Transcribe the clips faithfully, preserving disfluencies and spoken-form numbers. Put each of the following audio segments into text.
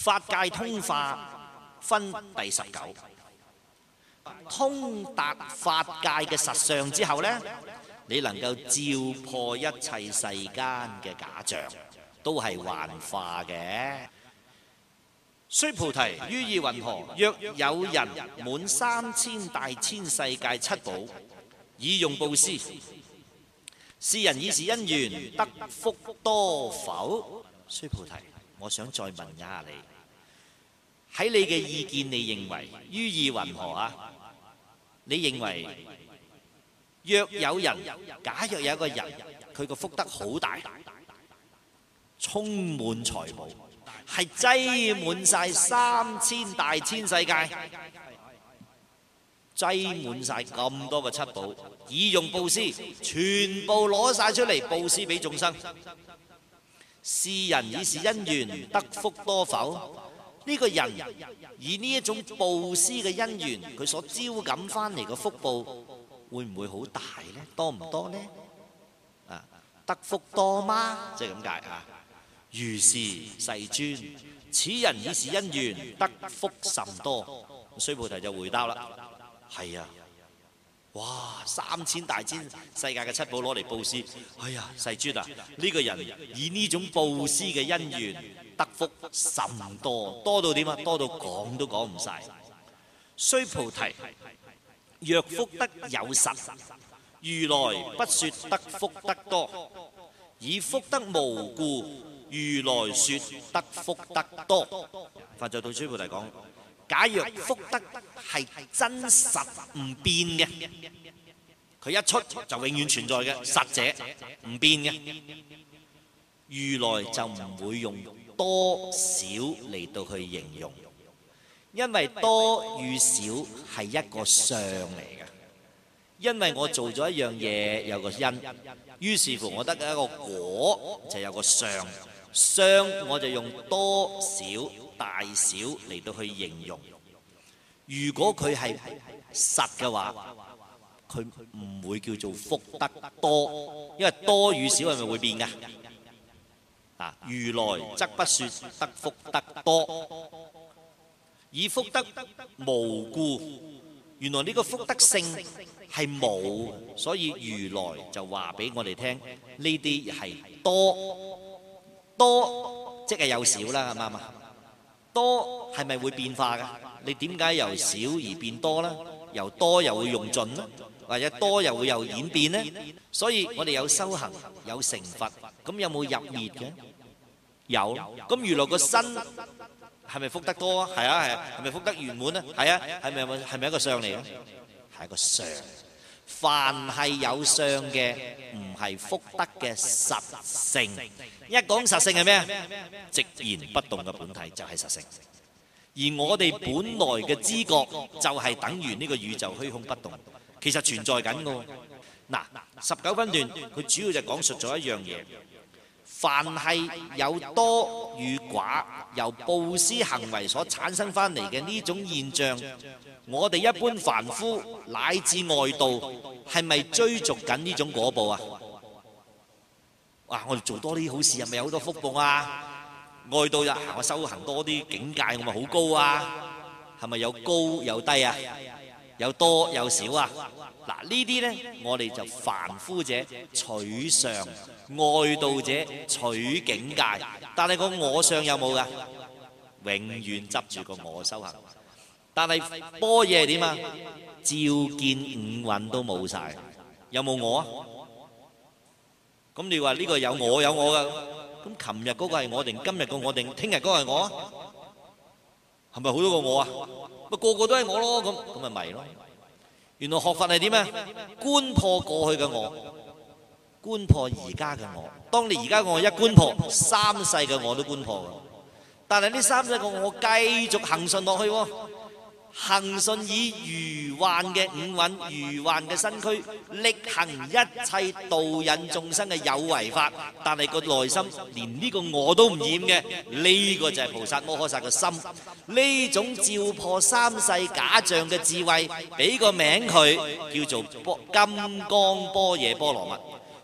法界通化分第十九，通達法界嘅實相之後呢，你能夠照破一切世間嘅假象，都係幻化嘅。須菩提，於意云何？若有人滿三千大千世界七寶，以用布施，是人以是因緣得福多否？須菩提，我想再問一下你，喺你嘅意見，你認為於意云何啊？你認為若有人，假若有一個人，佢個福德好大，充滿財寶，係擠滿晒三千大千世界，擠滿晒咁多個七寶，以用布施，全部攞晒出嚟布施俾眾生。是人以是因緣得福多否？呢個人以呢一種布施嘅因緣，佢所招感翻嚟嘅福報，會唔會好大呢？多唔多呢？啊，得福多嗎？即係咁解啊！如是世尊，此人以是因緣得福甚多。須菩提就回答啦：係啊，哇！三千大千世界嘅七寶攞嚟布施，哎呀，世尊啊，呢個人以呢種布施嘅因緣得福甚多，多到點啊？多到講都講唔晒。須菩提，若福德有實，如來不說得福德多，以福德無故，如來說得福德多。佛就對須菩提講：假若福德係真實唔變嘅，佢一出就永遠存在嘅實者，唔變嘅，如來就唔會用多少嚟到去形容，因為多與少係一個相嚟嘅。因為我做咗一樣嘢有個因，於是乎我得一個果就有個相，相我就用多少大小嚟到去形容。如果佢係實嘅話，佢唔會叫做福德多，因為多與少係咪會變㗎？啊！如來則不說得福德多，以福德無故。原來呢個福德性係冇，所以如來就話俾我哋聽，呢啲係多，多即係有少啦，啱唔啱啊？多係咪會變化㗎？你點解由少而變多呢？由多又會用盡呢？或者多又會有演變呢？所以我哋有修行，有成佛，咁有冇入滅嘅？有。咁原來個身係咪福德多啊？係啊係啊。係咪福德圓滿啊？係啊。係咪係咪一個相嚟嘅？係一個相。凡係有相嘅，唔係福德嘅實性。一講實性係咩啊？寂然不動嘅本體就係實性。而我哋本來嘅知覺就係等於呢個宇宙虛空不動，其實存在緊嘅。嗱，十九分段佢主要就講述咗一樣嘢，凡係有多與寡，由布施行為所產生翻嚟嘅呢種現象，我哋一般凡夫乃至外道係咪追逐緊呢種果報啊？哇！我哋做多啲好事係咪有好多福報啊？外道就我修行多啲境界，我咪好高啊？係咪有高有低啊？有多有少啊？嗱，呢啲呢，我哋就凡夫者取相，外道者取境界。但係個我相有冇噶？永遠執住個我修行。但係般若係點啊？照見五蘊都冇晒，有冇我啊？咁你話呢個有我有我噶？咁琴日嗰個係我定今日個我定聽日嗰個係我啊？係咪好多個我啊？咪個個都係我咯？咁咁咪咪咯？原來學佛係點啊？觀破過去嘅我，觀破而家嘅我。當你而家我一觀破，三世嘅我都觀破。但係呢三世嘅我繼續行順落去喎。行順以餘幻嘅五蘊、餘幻嘅身軀，力行一切導引眾生嘅有為法，但係個內心連呢個我都唔染嘅，呢、這個就係菩薩摩訶薩嘅心。呢種照破三世假象嘅智慧，俾個名佢叫做金剛般若波羅蜜。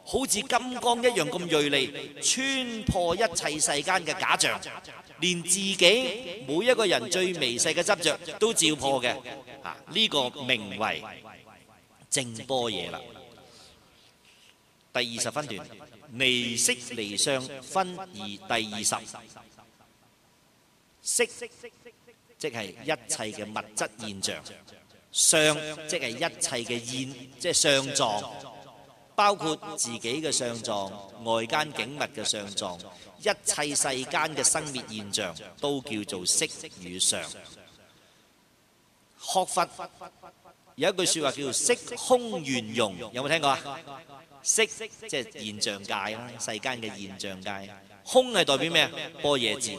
好似金剛一樣咁鋭利，穿破一切世間嘅假象，連自己每一個人最微細嘅執着都照破嘅。啊，呢、這個名為正般若啦。第二十分段，離色離相分二，第二十色即係一切嘅物質現象，相即係一切嘅現，即係相狀，包括自己嘅相狀、外間景物嘅相狀，一切世間嘅生滅現象都叫做色與相。學佛有一句説話叫做色空圓融，有冇聽過啊？色即係現象界啦，世間嘅現象界。空係代表咩啊？般若字。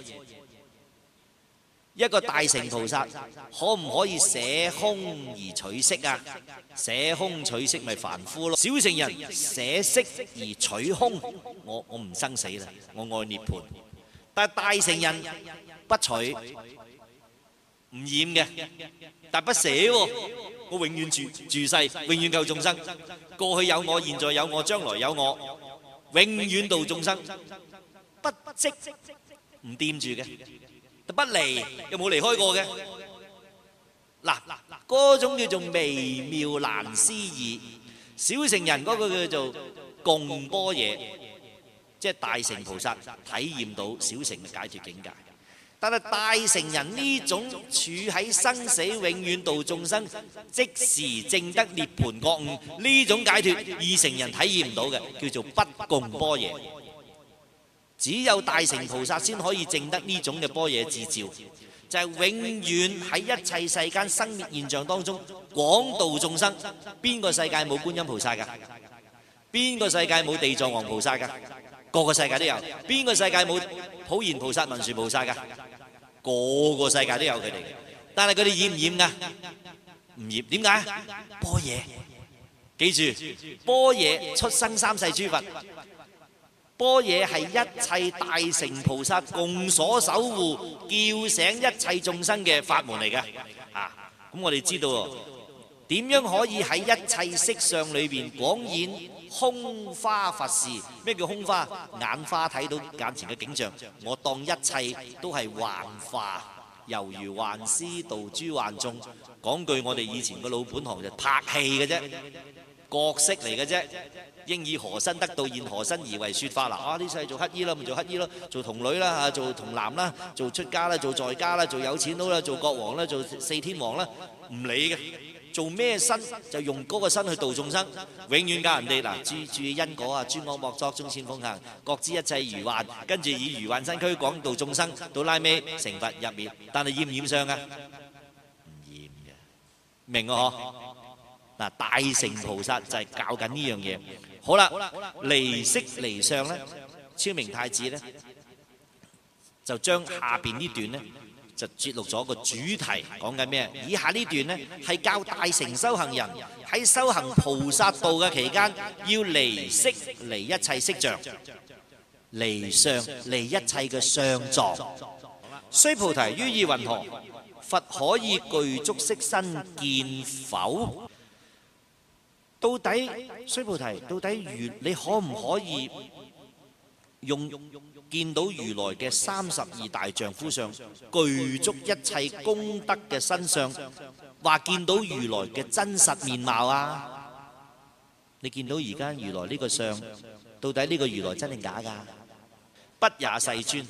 一個大乘菩薩可唔可以捨空而取色啊？捨空取色咪凡夫咯。小乘人捨色而取空，我我唔生死啦，我愛涅槃。但係大乘人不取，唔染嘅，但不捨喎。我永遠住住世，永遠救眾生。過去有我，現在有我，將來有我，永遠度眾生，不即唔掂住嘅。不離又冇離開過嘅，嗱，嗰種叫做微妙難思議。小乘人嗰個叫做共般若，即係大乘菩薩體驗到小乘嘅解脫境界。但係大乘人呢種處喺生死永遠度眾生，即時證得涅槃覺悟呢種解脫，二乘人體驗唔到嘅，叫做不共般若。只有大乘菩薩先可以證得呢種嘅般若智照，就係永遠喺一切世間生滅現象當中廣度眾生。邊個世界冇觀音菩薩㗎？邊個世界冇地藏王菩薩㗎？個個世界都有。邊個世界冇普賢菩薩、文殊菩薩㗎？個個世界都有佢哋嘅。但係佢哋染唔染㗎？唔染。點解？般若。記住，般若出生三世諸佛。般若係一切大乘菩薩共所守護、叫醒一切眾生嘅法門嚟嘅。啊，咁我哋知道點樣可以喺一切色相裏邊廣演空花佛事？咩叫空花？眼花睇到眼前嘅景象，我當一切都係幻化，猶如幻師導諸幻眾。講句我哋以前個老本行就拍戲嘅啫，角色嚟嘅啫。應以何身得道現何身而為說法啦？啊，呢世做乞衣啦，咪做乞衣咯；做童女啦，啊，做童男啦；做出家啦，做在家啦；做有錢佬啦，做國王啦；做四天王啦，唔理嘅，做咩身就用嗰個身去度眾生，永遠教人哋嗱，注注意因果啊，諸惡莫作，眾善奉行，各知一切如幻，跟住以如幻身軀廣度眾生，到拉尾成佛入滅。但係染唔染相啊？唔染嘅，明啊嗬？嗱，大乘菩薩就係教緊呢樣嘢。好啦，離色離相咧，昭明太子咧就將下邊呢段咧就節錄咗個主題，講緊咩？以下呢段咧係教大乘修行人喺修行菩薩道嘅期間，要離色離一切色像，離相離一切嘅相狀。須菩提，於意云何？佛可以具足色身見否？到底須菩提，到底如你可唔可以用見到如來嘅三十二大丈夫相，具足一切功德嘅身相，話見到如來嘅真實面貌啊？你見到而家如來呢個相，到底呢個如來真定假㗎？不也世尊。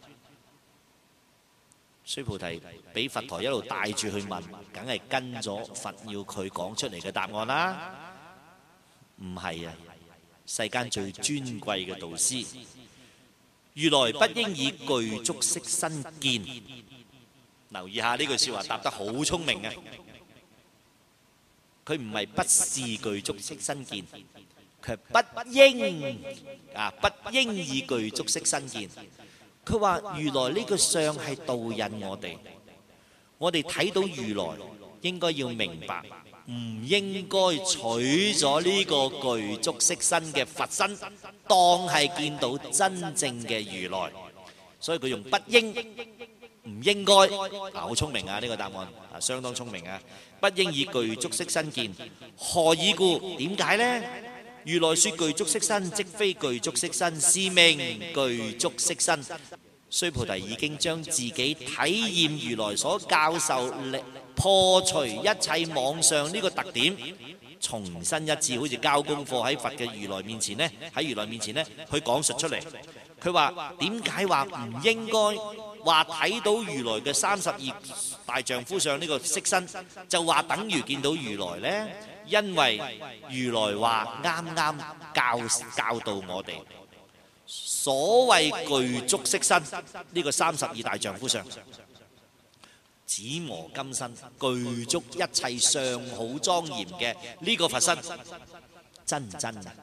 須菩提俾佛陀一路帶住去問，梗係跟咗佛要佢講出嚟嘅答案啦。唔係啊，世間最尊貴嘅導師，如來不應以具足色身見。留意下呢句説話，答得好聰明啊！佢唔係不是具足色身見，佢係不應啊，不應以具足色身見。佢話如來呢個相係導引我哋，我哋睇到如來應該要明白。唔應該取咗呢個具足色身嘅佛身，當係見到真正嘅如來，所以佢用不應，唔應該，啊好聰明啊呢個答案，啊相當聰明啊，不應以具足色身見，何以故？點解呢？ 如來說具足色身，即非具足色身，是名具足色身。須菩提已經將自己體驗如來所教授力破除一切妄相呢個特點，重新一次好似交功課喺佛嘅如來面前呢，喺如來面前呢去講述出嚟。佢話點解話唔應該話睇到如來嘅三十二大丈夫相呢個色身，就話等於見到如來呢？因為如來話啱啱教教導我哋，所謂具足色身呢個三十二大丈夫相，紫磨金身，具足一切相好莊嚴嘅呢個佛身，真唔真啊？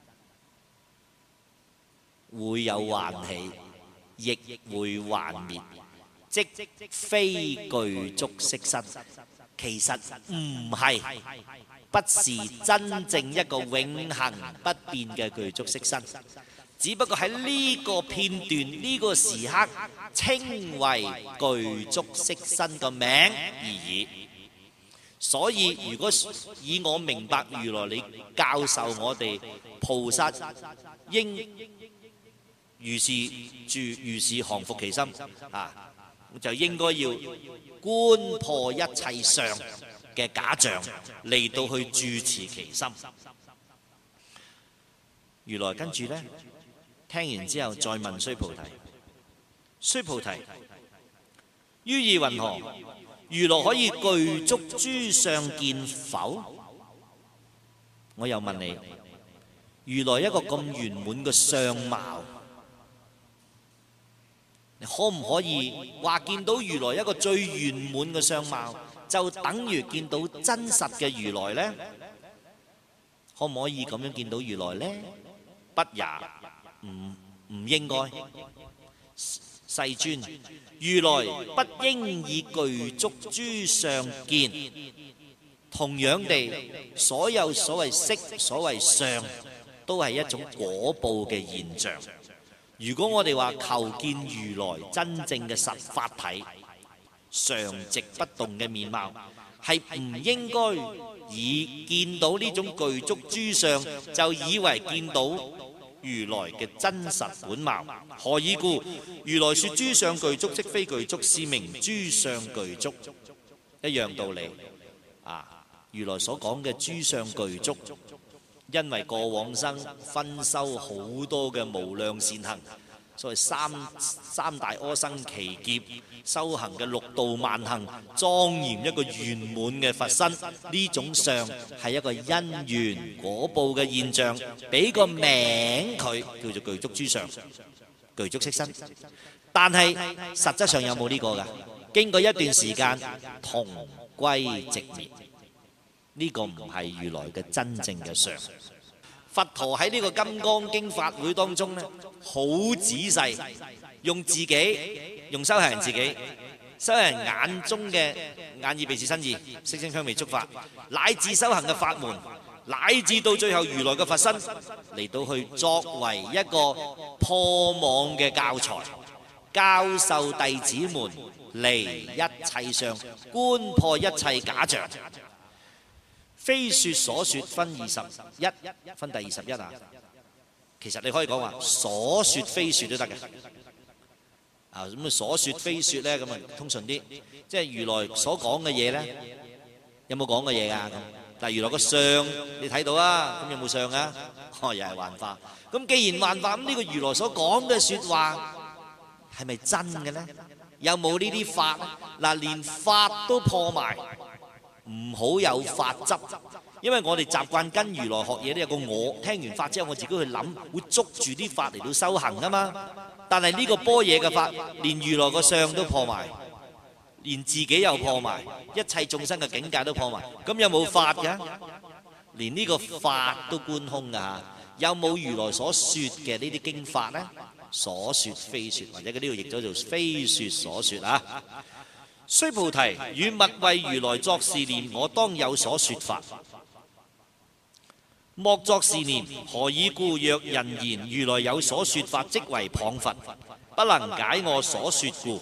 會有幻起，亦會幻滅，即非具足色身。其實唔係，不是真正一個永恆不變嘅具足色身，只不過喺呢個片段呢個時刻稱為具足色身個名而已。所以如果以我明白如來你教授我哋菩薩應如是住如是降伏其心啊，就應該要觀破一切相嘅假象嚟到去住持其心。如來跟住呢，聽完之後再問須菩提：須菩提，於意云何？如來可以具足諸相見否？我又問你，如來一個咁圓滿嘅相貌，你可唔可以話見到如來一個最圓滿嘅相貌，就等於見到真實嘅如來呢？可唔可以咁樣見到如來呢？不也，唔唔應該。世尊，如來不應以具足諸相見。同樣地，所有所謂色、所謂相，都係一種果報嘅現象。如果我哋話求見如來真正嘅實法體，常直不動嘅面貌，係唔應該以見到呢種具足諸相就以為見到如來嘅真實本貌。何以故？如來說諸相具足，即非具足，是名諸相具足。一樣道理啊！如來所講嘅諸相具足，因為過往生分修好多嘅無量善行，所謂三三大阿僧祇劫修行嘅六度萬行，莊嚴一個圓滿嘅佛身。呢種相係一個因緣果報嘅現象，俾個名佢叫做具足諸相、具足色身。但係實質上有冇呢個㗎？經過一段時間同歸寂滅，呢個唔係如來嘅真正嘅相。佛陀喺呢個金剛經法會當中呢，好仔細用自己用修行人自己修行人眼中嘅眼耳鼻舌身意色聲香味觸法，乃至修行嘅法門，乃至到最後如來嘅佛身嚟到去作為一個破網嘅教材，教授弟子們離一切相，觀破一切假象。非說所說分二十一，分第二十一啊！其實你可以講話所說非說都得嘅。啊，咁啊所說非說咧，咁啊通順啲。即係如來所講嘅嘢咧，有冇講嘅嘢啊？咁但係如來個相你睇到啊，咁有冇相啊？哦，又係幻化。咁既然幻化，咁呢個如來所講嘅説話係咪真嘅咧？有冇呢啲法咧？嗱，連法都破埋。唔好有法執，因為我哋習慣跟如來學嘢都有個我，聽完法之後我自己去諗，會捉住啲法嚟到修行啊嘛。但係呢個般若嘅法，連如來個相都破埋，連自己又破埋，一切眾生嘅境界都破埋，咁有冇法㗎？連呢個法都觀空㗎嚇，有冇如來所説嘅呢啲經法呢？所説非説，或者佢呢度譯咗做非説所説啊。須菩提，汝勿為如來作是念，我當有所說法。莫作是念，何以故？若人言如來有所說法，即為謗佛，不能解我所說故。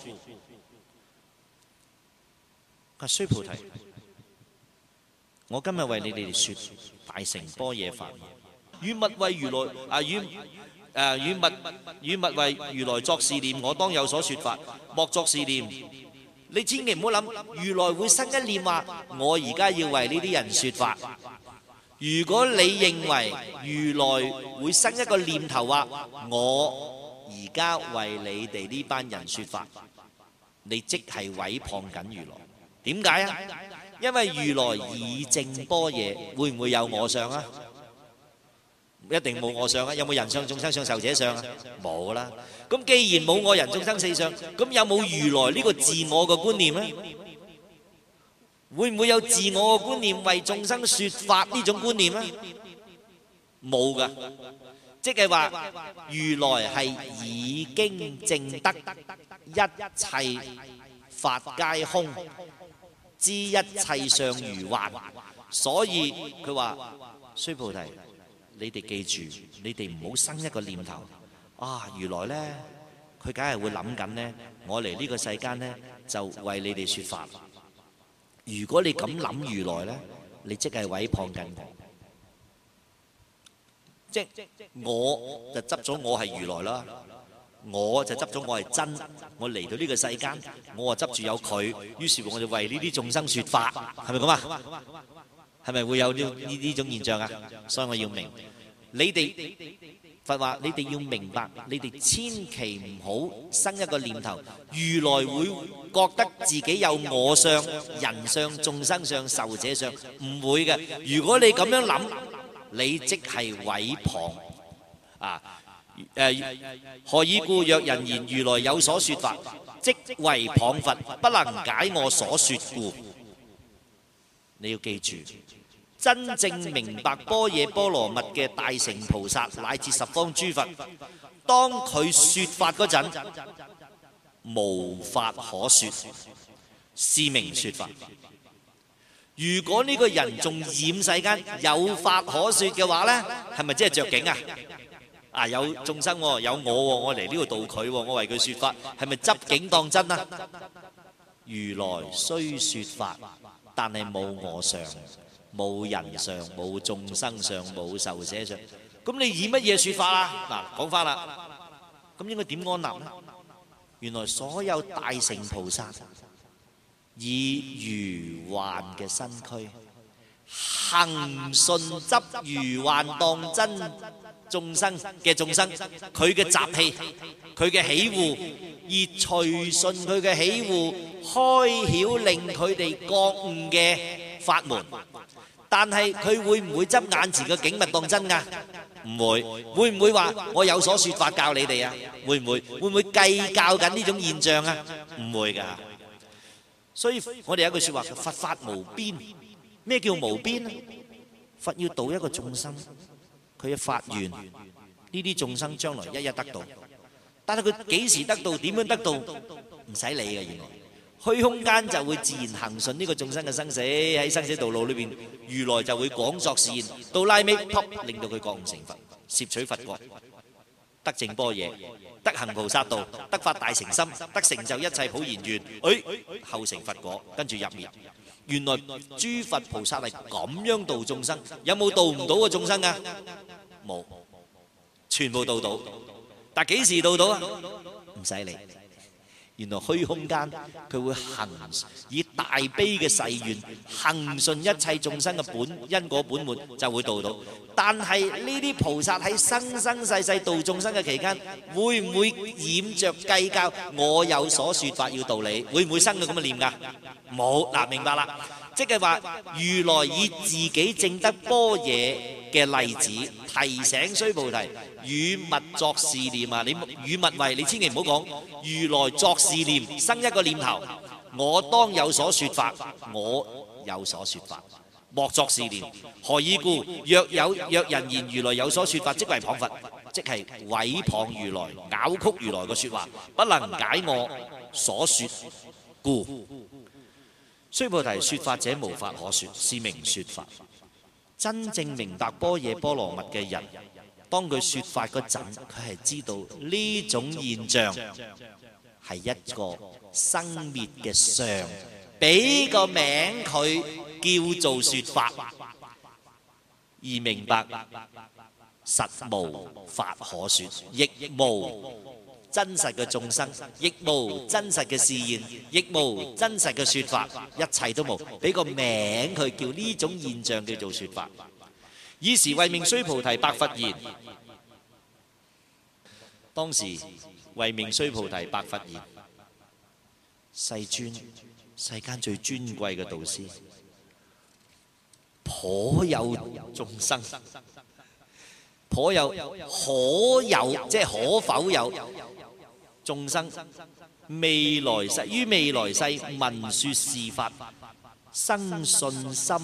啊，須菩提，我今日為你哋說大乘般若法， 與物為如來啊，與誒與物與物為如來作是念，我當有所説法，莫作是念。你千祈唔好諗，如來會生一念話，我而家要為呢啲人説法。如果你認為如來會生一個念頭話，我而家為你哋呢班人説法，你即係毀謗緊如來。點解啊？因為如來以正般若，會唔會有我相啊？一定冇我相啊！有冇人相、眾生相、壽者相啊？冇啦。咁既然冇我人、眾生四相，咁有冇如來呢個自我嘅觀念咧？會唔會有自我嘅觀念為眾生説法呢種觀念咧？冇噶，即係話如來係已經證得一切法皆空，知一切相如幻，所以佢話：須菩提，你哋記住，你哋唔好生一個念頭啊！如來呢，佢梗係會諗緊呢，我嚟呢個世間呢，就為你哋説法。如果你咁諗如來呢，你即係毀謗緊我，即我就執咗我係如來啦，我就執咗我係真，我嚟到呢個世間，我啊執住有佢，於是我就為呢啲眾生説法，係咪咁啊？係咪會有呢呢呢種現象啊？所以我要明，你哋佛話，你哋要明白，你哋千祈唔好生一個念頭，如來會覺得自己有我相、人相、眾生相、壽者相，唔會嘅。如果你咁樣諗，你即係毀謗啊！誒，何以故？若人言如來有所説法，即為謗佛，不能解我所説故。你要記住，真正明白般若波羅蜜嘅大乘菩薩乃至十方諸佛，當佢説法嗰陣，無法可説，是名説法。如果呢個人仲染世間有法可説嘅話呢，係咪即係着境啊？啊，有眾生喎，有我喎，我嚟呢度度佢喎，我為佢説法，係咪執境當真啊？如來雖説法，但係冇我相，冇人相，冇眾生相，冇壽者相。咁你以乜嘢説法啊？嗱，講翻啦，咁應該點安立呢？原來所有大乘菩薩以如幻嘅身軀，恒順執如幻當真眾生嘅眾生，佢嘅習氣，佢嘅喜惡，而隨順佢嘅喜惡，開曉令佢哋覺悟嘅法門。但係佢會唔會執眼前嘅景物當真㗎？唔會。會唔會話我有所説法教你哋啊？會唔會？會唔會計較緊呢種現象啊？唔會㗎。所以我哋有一句説話：佛法無邊。咩叫無邊？佛要度一個眾生，佢嘅發願，呢啲眾生將來一一得到。但係佢幾時得到？點樣得到？唔使理嘅，原來虛空間就會自然行順呢個眾生嘅生死。喺生死道路裏邊，如來就會廣作示現，到拉尾啪令到佢覺悟成佛，攝取佛國，得證般若，得行菩薩道，得發大乘心，得成就一切普賢願。誒，後成佛果，跟住入滅。原來諸佛菩薩係咁樣度眾生，有冇度唔到嘅眾生啊？冇，全部度到。但幾時度到啊？唔使理。原來虛空間佢會行以大悲嘅誓願，行順一切眾生嘅本因果本門，就會度到。但係呢啲菩薩喺生生世世度眾生嘅期間，會唔會染着計較？我有所説法要度你，會唔會生到咁嘅念㗎？冇。嗱，明白啦，即係話如來以自己證得般若嘅例子，提醒須菩提與物作是念啊！你與物為，你千祈唔好講如來作是念，生一個念頭，我當有所説法，我有所説法，莫作是念。何以故？若有若人言如來有所説法，即為謗佛，即係毀謗如來，拗曲如來嘅説話，不能解我所説故。須菩提，説法者無法可説，是名説法。真正明白般若波羅蜜嘅人，當佢説法嗰陣，佢係知道呢種現象係一個生滅嘅相，俾個名佢叫做説法，而明白實無法可說，亦無真實嘅眾生，亦無真實嘅示現，亦無真實嘅說法，一切都冇，俾個名佢叫呢種現象叫做說法。爾時慧命須菩提白佛言：當時慧命須菩提白佛言：世尊，世間最尊貴嘅導師，頗有眾生，頗有可有，即係可否有眾生未來世於未來世聞說是法，生信心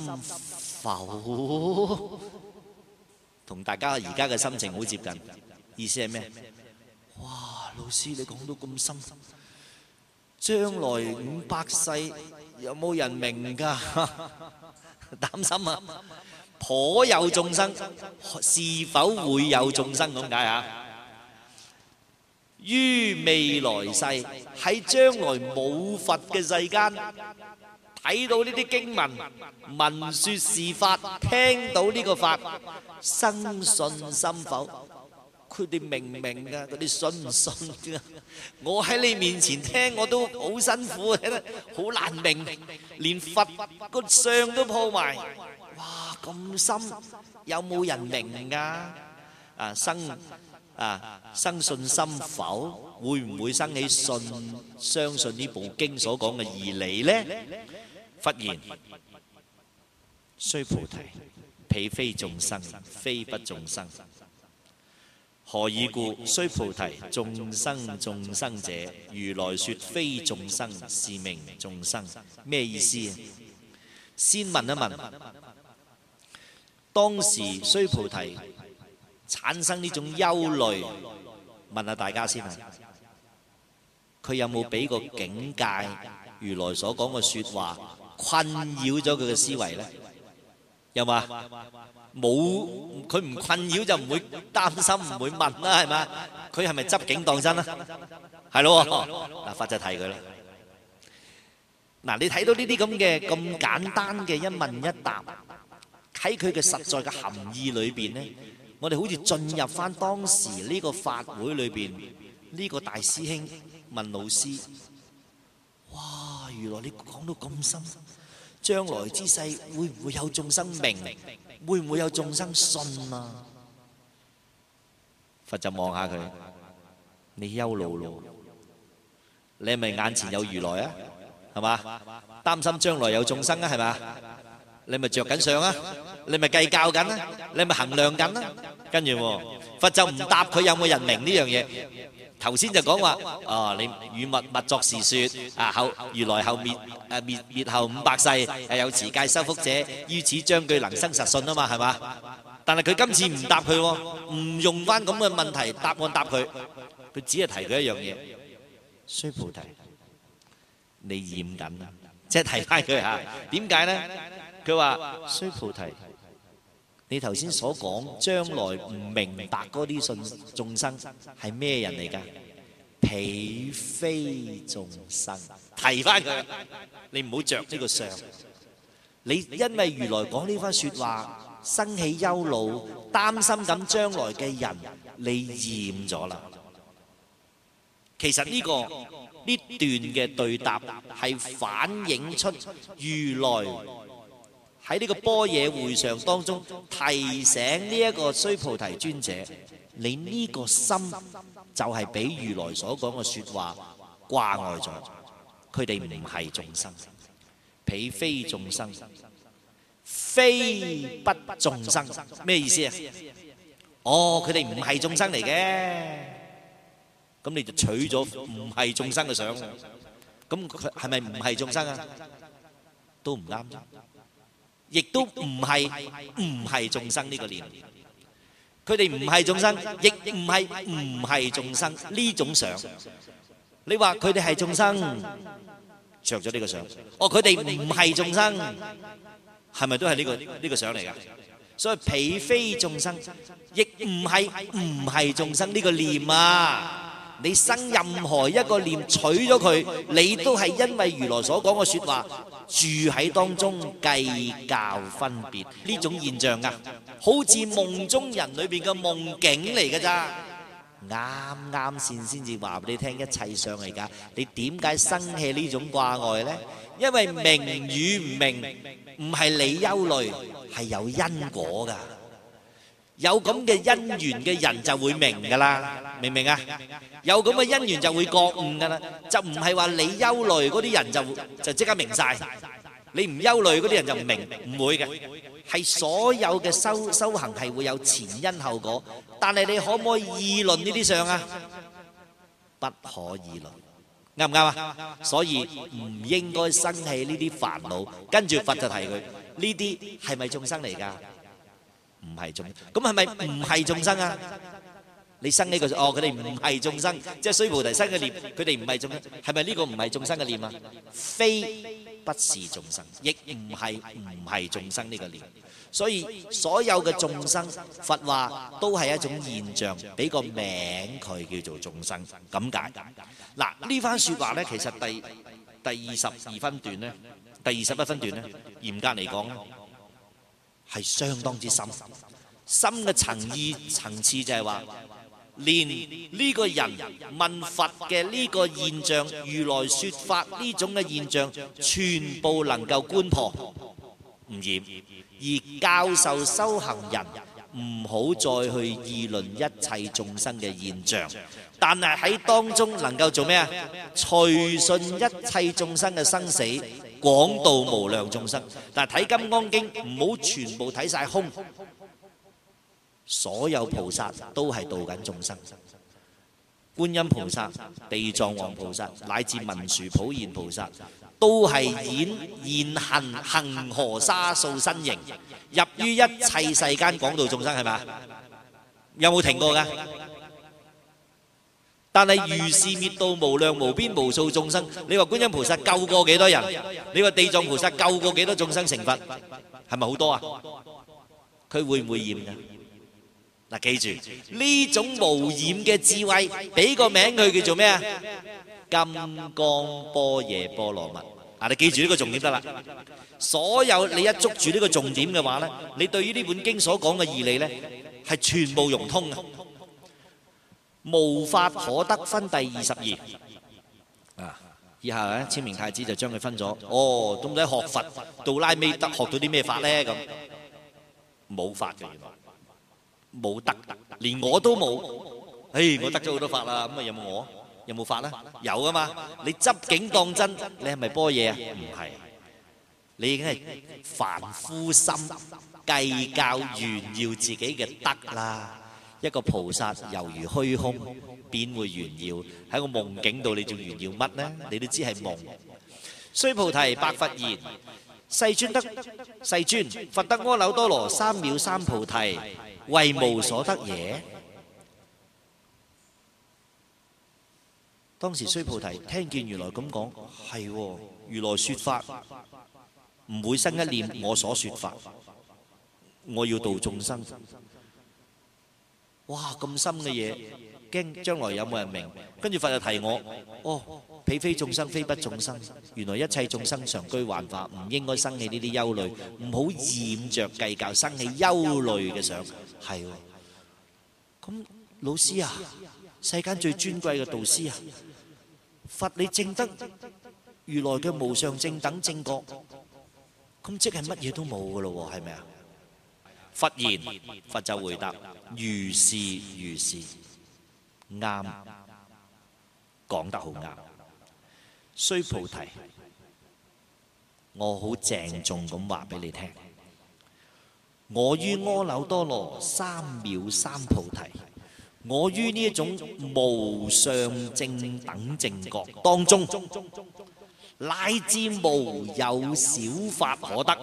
否？同大家而家嘅心情好接近，意思係咩？哇，老師你講到咁深，將來五百世有冇人明㗎？擔心啊！頗有眾生，是否會有眾生咁解啊？於未來世喺將來冇佛嘅世間，睇到呢啲經文，聞說是法，聽到呢個法，生信心否？佢哋明唔明㗎？佢哋信唔信㗎？我喺你面前聽，我都好辛苦，好難明，連佛個相都破埋。哇！咁深，有冇人明㗎？啊，生啊生信心否？會唔會生起信相信呢部經所講嘅義理呢？佛言：須菩提，彼非眾生，非不眾生。何以故？須菩提，眾生眾生者，如來說非眾生，是名眾生。咩意思啊？先問一問，當時須菩提產生呢種憂慮，問下大家先啊。佢有冇俾個境界如來所講嘅説話困擾咗佢嘅思維呢？有嘛？冇，佢唔困擾就唔會擔心，唔會問啦，係嘛？佢係咪執境當真啊？係咯，嗱，佛就提佢啦。嗱，你睇到呢啲咁嘅咁簡單嘅一問一答，喺佢嘅實在嘅含義裏邊呢，我哋好似進入翻當時呢個法會裏邊，呢個大師兄問老師：哇，原來你講到咁深。將來之世會唔會有眾生明？會唔會有眾生信啊？佛就望下佢，你憂惱咯，你係咪眼前有如來啊？係嘛？擔心將來有眾生啊？係嘛？你咪着緊相啊？你咪計較緊啊？你咪衡量緊啊？跟住佛就唔答佢有冇人明呢樣嘢。頭先就講話，哦，你與物物作是説，啊後如來後滅誒滅滅後五百世，誒有持戒修福者，於此章句能生實信啊嘛，係嘛？但係佢今次唔答佢喎，唔用翻咁嘅問題答案答佢，佢只係提佢一樣嘢：須菩提，你染緊啦，即係提翻佢嚇。點解呢？佢話：須菩提，你頭先所講將來唔明白嗰啲信眾生係咩人嚟㗎？彼非眾生，提翻佢，你唔好着呢個相。你因為如來講呢番説話，生起憂惱，擔心咁將來嘅人，你厭咗啦。其實呢、這個呢段嘅對答係反映出如來喺呢個般若會上當中提醒呢一個須菩提尊者，你呢個心就係俾如來所講嘅説話掛礙咗，佢哋唔係眾生，彼非眾生，非不眾生，咩意思啊？哦，佢哋唔係眾生嚟嘅，咁你就取咗唔係眾生嘅相，咁佢係咪唔係眾生啊？都唔啱。亦都唔係唔係眾生呢個念，佢哋唔係眾生，亦唔係唔係眾生呢種相。你話佢哋係眾生，着咗呢個相。哦，佢哋唔係眾生，係咪都係呢個呢個相嚟㗎？所以彼非眾生，亦唔係唔係眾生呢個念啊！ 你生任何一個念取咗佢，你都係因為如來所講嘅説話住喺當中計較分別呢種現象啊，好似夢中人裏邊嘅夢境嚟㗎咋。啱啱先先至話俾你聽，一切相嚟㗎。你點解生起呢種掛礙呢？因為明與唔明唔係你憂慮，係有因果㗎。有咁嘅因緣嘅人就會明㗎啦，明唔明啊？有咁嘅因緣就會覺悟㗎啦，就唔係話你憂慮嗰啲人就就即刻明晒，你唔憂慮嗰啲人就唔明，唔會嘅。係所有嘅修修行係會有前因後果，但係你可唔可以議論呢啲相啊？不可議論，啱唔啱啊？所以唔應該生起呢啲煩惱。跟住佛就提佢呢啲係咪眾生嚟㗎？唔係眾，咁係咪唔係眾生啊？你生呢個哦，佢哋唔係眾生，即係須菩提生嘅念，佢哋唔係眾生，係咪呢個唔係眾生嘅念啊？非不是眾生，亦唔係唔係眾生呢個念。所以所有嘅眾生，佛話都係一種現象，俾個名佢叫做眾生咁解。嗱，呢番説話咧，其實第第二十二分段咧，第二十一分段咧，嚴格嚟講咧，係相當之深。深嘅層意層次就係話，連呢個人問佛嘅呢個現象，如來説法呢種嘅現象，全部能夠觀破唔染。而教授修行人唔好再去議論一切眾生嘅現象，但係喺當中能夠做咩啊？隨順一切眾生嘅生死，廣度無量眾生。但係睇《金剛經》唔好全部睇晒空，所有菩薩都係度緊眾生。觀音菩薩、地藏王菩薩乃至文殊普賢菩薩，都係演現行恒河沙數身形，入於一切世間廣度眾生，係咪？有冇停過㗎？但係如是滅度無量無邊無數眾生。你話觀音菩薩救過幾多人？你話地藏菩薩救過幾多眾生成佛？係咪好多啊？佢會唔會染㗎？嗱，記住呢種無染嘅智慧，俾個名佢叫做咩啊？金剛般若波羅蜜。啊，你記住呢個重點得啦。所有你一捉住呢個重點嘅話咧，你對於呢本經所講嘅義理咧，係全部融通嘅。無法可得分第二十二。啊，以下咧，千明太子就將佢分咗。哦，到底學佛到拉尾得學到啲咩法咧？咁冇法嘅，原來。冇得，連我都冇。誒，我得咗好多法啦，咁啊有冇我？有冇法咧？有噶嘛？你執境當真，你係咪般若啊？唔係，你已經係凡夫心計較炫耀自己嘅德啦。一個菩薩猶如虛空，邊會炫耀？喺個夢境度，你仲炫耀乜呢？你都知係夢。須菩提，白佛言：世尊得世尊，佛得阿耨多羅三藐三菩提，為無所得耶？當時須菩提聽見如來咁講，係如來說法唔會生一念我所說法，我要度眾生。哇，咁深嘅嘢，驚將來有冇人明？跟住佛就提我，哦，彼非眾生，非不眾生。原來一切眾生常居幻化，唔應該生起呢啲憂慮，唔好染着計較，生起憂慮嘅想。係喎，咁老師啊，世間最尊貴嘅導師啊，佛你證得如來嘅無上正等正覺，咁即係乜嘢都冇㗎咯喎，係咪啊？佛言，佛就回答：如是如是，啱，講得好啱。須菩提，我好鄭重咁話俾你聽，我於阿耨多羅三藐三菩提，我於呢一種無上正等正覺當中，乃至無有小法可得，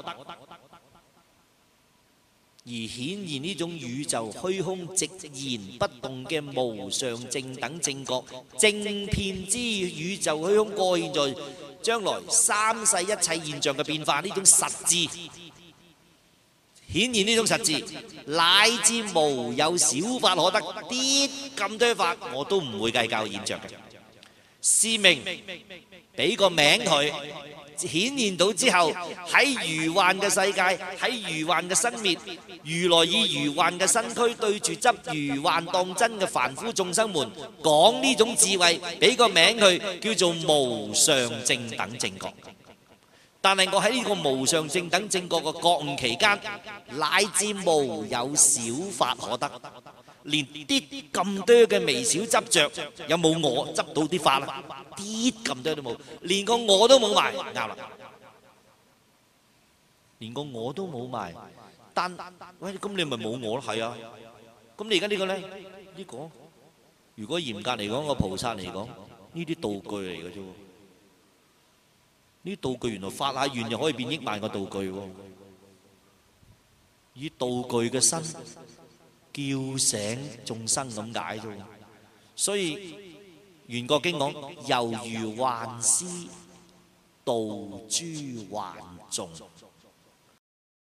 而顯現呢種宇宙虛空寂然不動嘅無上正等正覺，正遍知宇宙虛空過現在將來三世一切現象嘅變化，呢種實質顯現呢種實質，乃至無有小法可得，啲咁多法我都唔會計較現象嘅。是名俾個名佢，顯現到之後喺餘幻嘅世界，喺餘幻嘅生滅，如來以餘幻嘅身軀對住執餘幻當真嘅凡夫眾生們講呢種智慧，俾個名佢叫做無上正等正覺。但係我喺呢個無上正等正覺嘅覺悟期間，乃至無有小法可得，連啲咁多嘅微小執着，有冇我執到啲法啦？啲咁多都冇，連個我都冇埋，啱啦，連個我都冇埋。但喂，咁你咪冇我咯？係啊，咁你而家呢個咧？呢個如果嚴格嚟講，個菩薩嚟講，呢啲道具嚟嘅啫。呢啲道具原來發下願又可以變億萬個道具喎，以道具嘅身叫醒眾生咁解啫。所以圓覺經講，猶如幻師導諸幻眾。